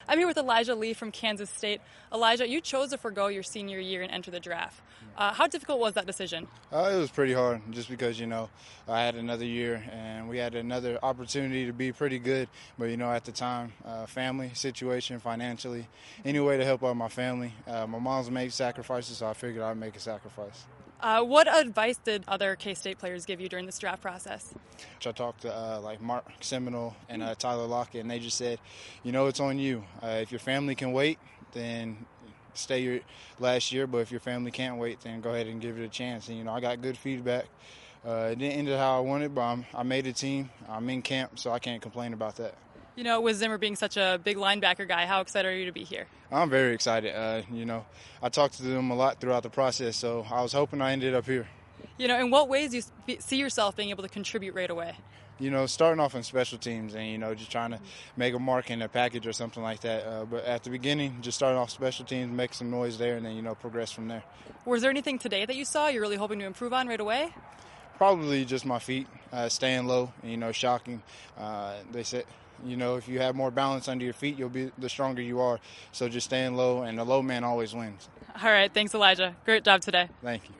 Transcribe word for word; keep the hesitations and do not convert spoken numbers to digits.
I'm here with Elijah Lee from Kansas State. Elijah, you chose to forego your senior year and enter the draft. Uh, how difficult was that decision? Uh, it was pretty hard just because, you know, I had another year and we had another opportunity to be pretty good. But, you know, at the time, uh, family situation, financially, any way to help out my family. Uh, my mom's made sacrifices, so I figured I'd make a sacrifice. Uh, what advice did other K-State players give you during this draft process? I talked to uh, like Mark Seminole and uh, Tyler Lockett, and they just said, you know, it's on you. Uh, if your family can wait, then stay your last year. But if your family can't wait, then go ahead and give it a chance. And, you know, I got good feedback. Uh, it didn't end how I wanted, but I'm, I made a team. I'm in camp, so I can't complain about that. You know, with Zimmer being such a big linebacker guy, how excited are you to be here? I'm very excited. Uh, you know, I talked to them a lot throughout the process, so I was hoping I ended up here. You know, in what ways do you see yourself being able to contribute right away? You know, starting off in special teams and, you know, just trying to make a mark in a package or something like that. Uh, but at the beginning, just starting off special teams, make some noise there, and then, you know, progress from there. Was there anything today that you saw you're really hoping to improve on right away? Probably just my feet, uh, staying low, and, you know, shocking. Uh, they said, you know, if you have more balance under your feet, you'll be the stronger you are. So just staying low, and the low man always wins. All right. Thanks, Elijah. Great job today. Thank you.